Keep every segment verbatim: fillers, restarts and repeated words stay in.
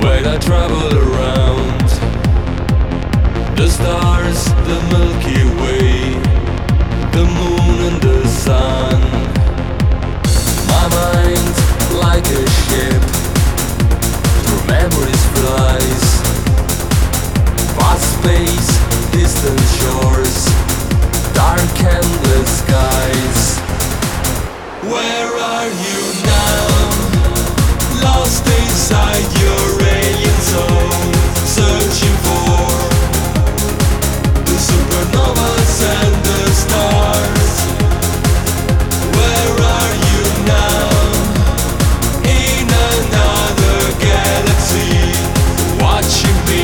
When I travel around the stars, the Milky Way, the moon and the sun, my mind like a ship through memories flies, vast space, distant shores, dark endless skies. Where are you now? Lost inside your alien zone, searching for the supernovas and the stars. Where are you now? In another galaxy, watching me,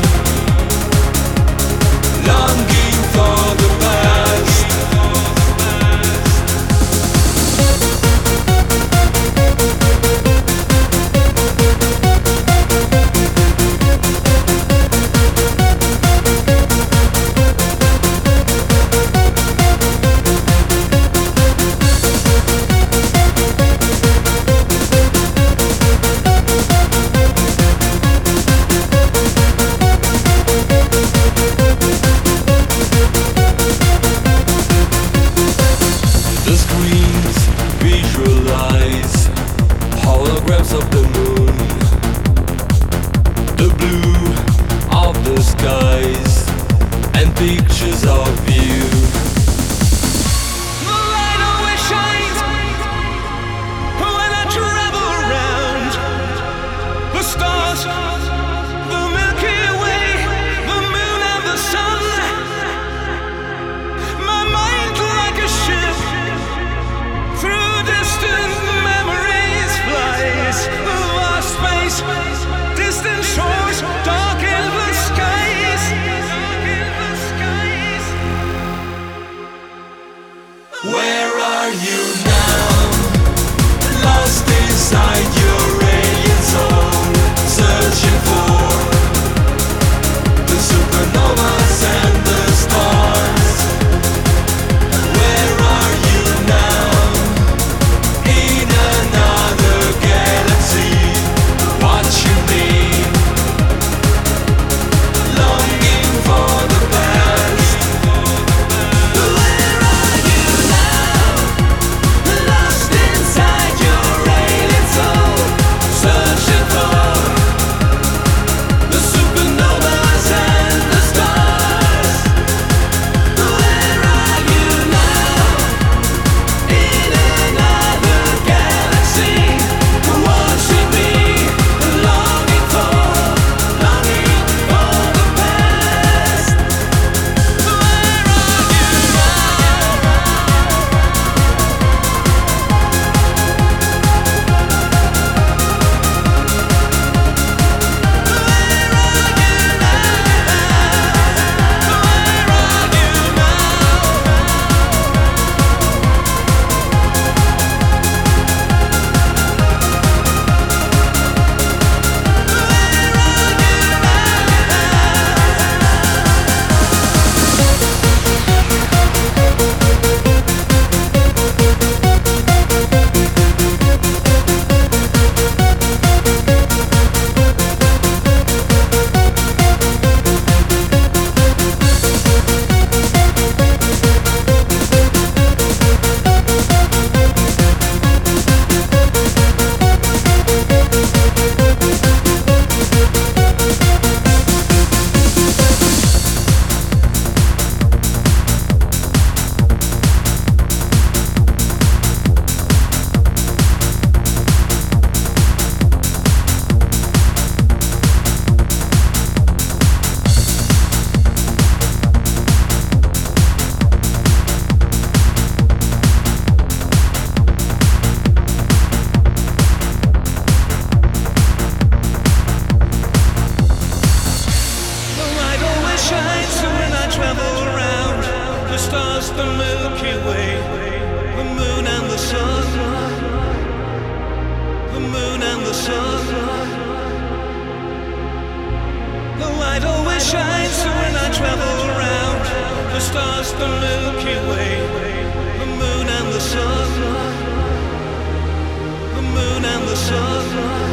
longing for the past. The screens visualize holograms of the moon, the blue of the skies, and pictures of you. The light always shines when I travel around the stars, the Milky Way, the moon and the sun. My mind like a ship through distant memories flies, vast space, distant shores, dark endless skies. Where are you now? Lost inside your alien zone, searching for the supernovas and the stars. Where are you now? In another galaxy, watching me, longing for the past. Where are you now? Lost inside your alien soul, searching for the supernovas and the stars. Where are you now? In another galaxy, watching me, longing for, longing for the past. Where are you the Milky Way, the moon and the sun, the moon and the sun. The light always shines when I travel around the stars, the Milky Way, the moon and the sun, the moon and the sun.